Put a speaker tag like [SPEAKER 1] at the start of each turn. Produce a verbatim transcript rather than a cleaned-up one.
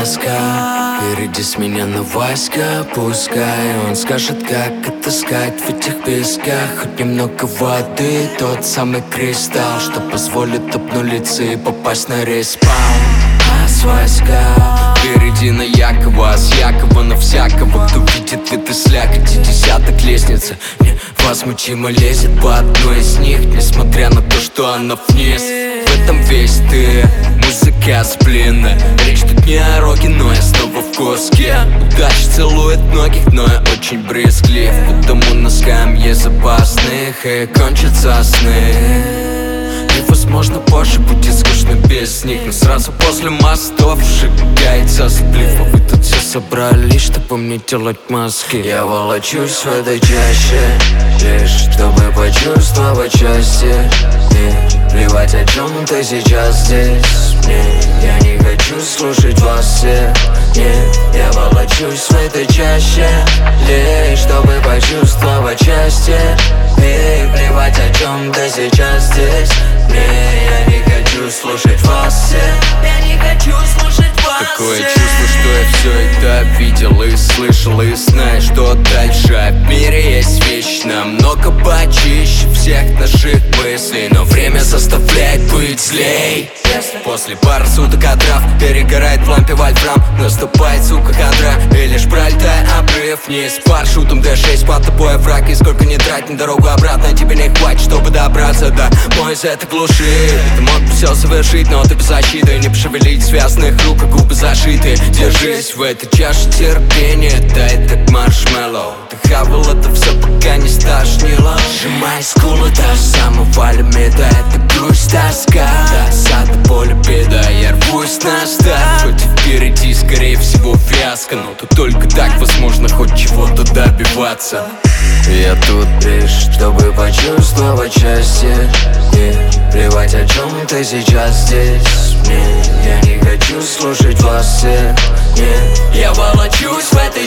[SPEAKER 1] тоска. Впереди сменена Васька, пускай он скажет, как отыскать в этих песках хоть немного воды, тот самый кристалл, что позволит обнулиться и попасть на респаун. А с Васька впереди на Якова, а с Якова на всякого, кто видит вид из слякоти. Десяток лестницы невозмутимо лезет по одной из них, несмотря на то, что она вниз. В этом весь ты, музыка сплина. Речь тут не о роке, но я снова в коске. Удача целует многих, но я очень брезглив, потому на скамье запасных и кончатся сны. И возможно позже будет скучно без них, но сразу после мостов сжигается сплив. А вы тут все собрались, чтобы мне делать маски. Я волочусь в этой чаще, лишь чтобы почувствовать счастье. И плевать, о чем ты сейчас здесь мне. Я не хочу слушать вас всех. Нет, я волочусь в этой чаще, лишь чтобы почувствовать счастье. И плевать, о чем ты сейчас здесь мне. Я не хочу слушать вас всех. Я не хочу слушать вас всех. Такое чувство, что я все это видел и слышал, и знаю, что дальше. А в мире есть вещи намного почище всех наших мыслей, но время заставляет быть злей. После пары суток от трав перегорает в лампе вольфрам. Наступает, сука, хандра, и лишь пролетая обрыв вниз парашютом дэ шесть под тобой враг. И сколько не трать на дорогу обратно, тебе не хватит, чтобы добраться до мой из этой глуши. Ты мог бы все совершить, но ты без защиты. Не пошевелить связанных рук, а губы зашиты. Держись в этой чаше терпения, дай так маршмеллоу. Ты хавал это все, пока не стошнило. Сжимай скулы до самого лимита. Это грусть, тоска, досада, боль, беда. Я рвусь на старт, хоть и впереди, скорее всего, фиаско. Но тут только так возможно хоть чего-то добиваться. Я тут лишь, чтобы почувствовать счастье. И плевать, о чем ты сейчас здесь мне. Я не хочу слушать вас всех. Нет, я волочусь в этой